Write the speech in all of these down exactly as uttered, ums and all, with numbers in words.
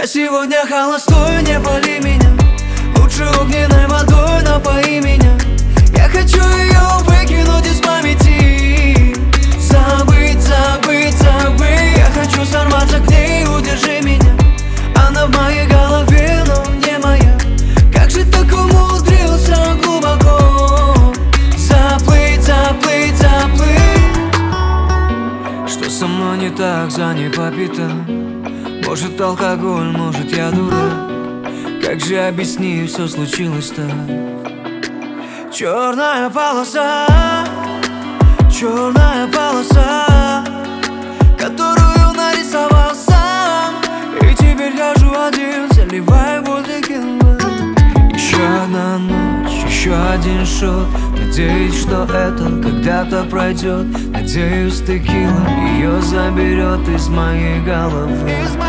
Я сегодня холостой, не пали меня. Лучше огненной водой напои меня. Я хочу ее выкинуть из памяти. Забыть, забыть, забыть. Я хочу сорваться к ней, удержи меня. Она в моей голове, но не моя. Как же так умудрился глубоко заплыть, заплыть, заплыть? Что со мной не так, за ней попита? Может алкоголь, может я дурак. Как же объяснить, все случилось так? Черная полоса, черная полоса, которую нарисовал сам. И теперь хожу один, заливаю боль текилой. Еще одна ночь, еще один шот. Надеюсь, что это когда-то пройдет. Надеюсь, текила ее заберет из моей головы.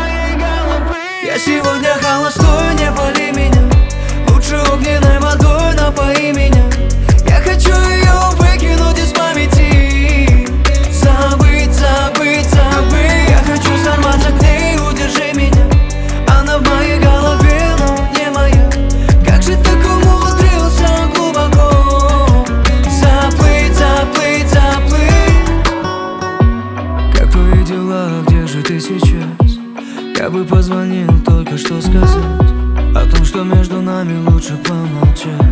Я сегодня холостой, не пали меня. Лучше огненной водой напои меня. Я хочу ее выкинуть из памяти. Забыть, забыть, забыть. Я хочу сорваться к ней, удержи меня. Она в моей голове, но не моя. Как же так умудрился глубоко заплыть, заплыть, заплыть? Как твои дела, где же ты сейчас? Я бы позвонил только что сказать о том, что между нами лучше помолчать.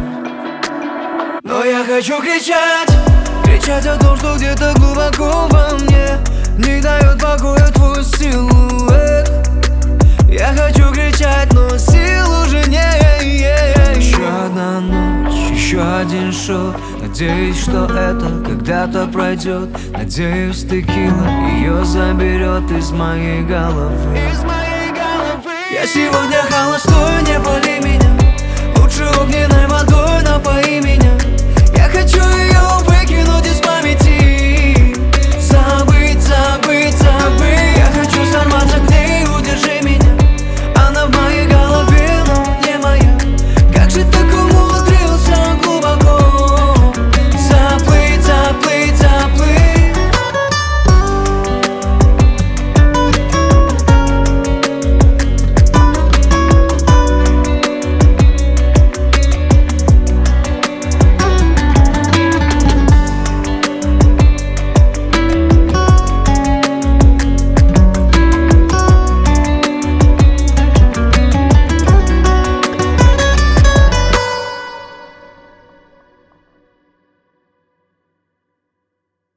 Но я хочу кричать, кричать о том, что где-то глубоко во мне не дает покоя твой силуэт. Я хочу кричать, но сил уже нет. Еще одна ночь, еще один шот. Надеюсь, что это когда-то пройдет. Надеюсь, текила ее заберет из моей головы. Я сегодня холостой, не пали меня.